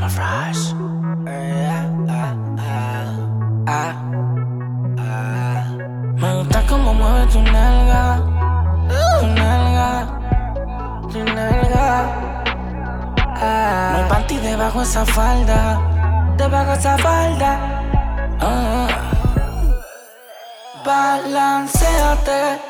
Rush. Me gusta cómo mueve tu nalga, tu nalga, tu nalga. No hay panty debajo esa falda, debajo esa falda. Balanceate,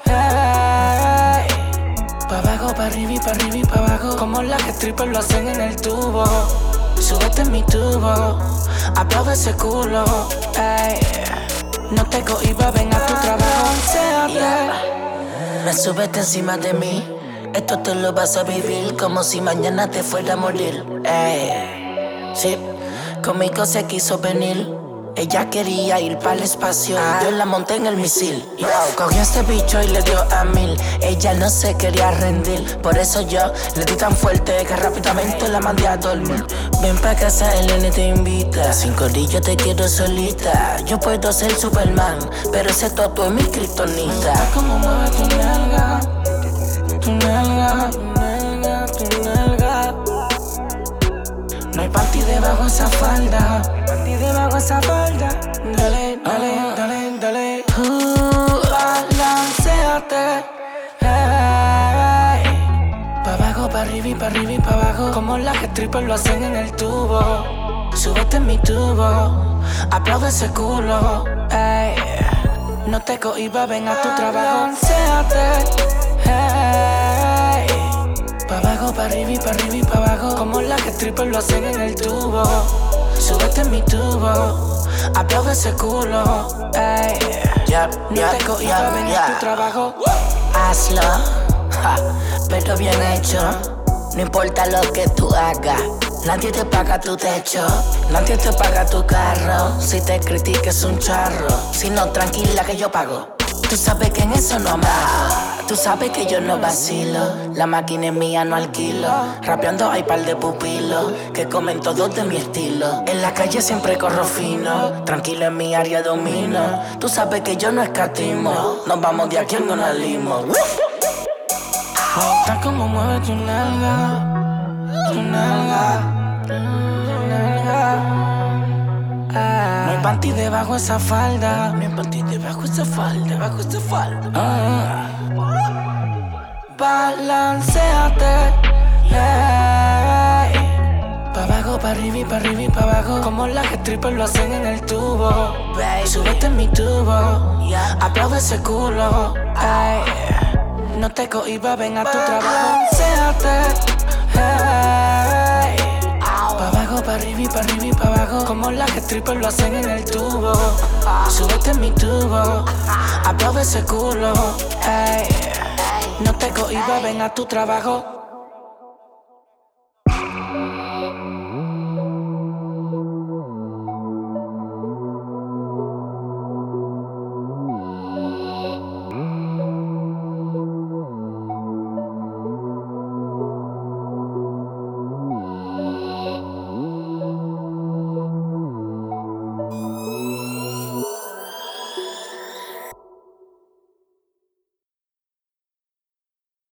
pa' abajo, pa' arriba y pa' arriba y pa' abajo, como las que strippers lo hacen en el tubo. Súbete en mi tubo, aplaude ese culo, ey. No te cohibas, ven a tu trabajo. Me subete encima de mí, esto te lo vas a vivir como si mañana te fuera a morir. Ey. Sí, conmigo se quiso venir. Ella quería ir para el espacio, yo la monté en el misil. Cogió a este bicho y le dio a 1000. Ella no se quería rendir, por eso yo le di tan fuerte que rápidamente la mandé a dormir. Ven pa' casa, el nene te invita. Sin corillo te quiero solita. Yo puedo ser Superman, pero ese toto es mi kriptonita. Como mueve tu nalga, tu nalga, tu nalga, tu nalga. No hay panty debajo esa falda, panty debajo esa falda. Dale, dale, dale, dale. Balanceate, pa' abajo, pa' arriba y pa' arriba y pa' abajo, como las que strippers lo hacen en el tubo. Súbete en mi tubo, aplaude ese culo, ey. No te cohibas, ven a tu trabajo. Balanceate, pa' abajo, pa' arriba y pa' arriba y pa' abajo, como las que strippers lo hacen en el tubo. Súbete en mi tubo, aplaude ese culo, ey. No te cohibas, ven a tu trabajo. Hazlo, pero bien hecho. No importa lo que tú hagas, nadie te paga tu techo, nadie te paga tu carro. Si te critica es un charro, si no, tranquila que yo pago. Tú sabes que en eso no amago, tú sabes que yo no vacilo. La máquina es mía, no alquilo. Rapeando hay par de pupilos que comen todos de mi estilo. En la calle siempre corro fino, tranquilo en mi área domino. Tú sabes que yo no escatimo, nos vamos de aquí en una limo. Me gusta cómo mueve tu nalga, tu nalga, tu nalga. No hay panty debajo esa falda, no hay panty debajo esa falda, debajo esa falda. Balanceate, pa' abajo, pa' arriba y pa' arriba y pa' abajo, como las que strippers lo hacen en el tubo. Súbete en mi tubo, aplaude ese culo, ey. No te cohibas, ven a tu trabajo. Balanceate, pa' abajo, pa' arriba y pa' arriba y pa' abajo, como las que strippers lo hacen en el tubo. Súbete en mi tubo, aplaude ese culo, ey. No te cohibas, ven a tu trabajo.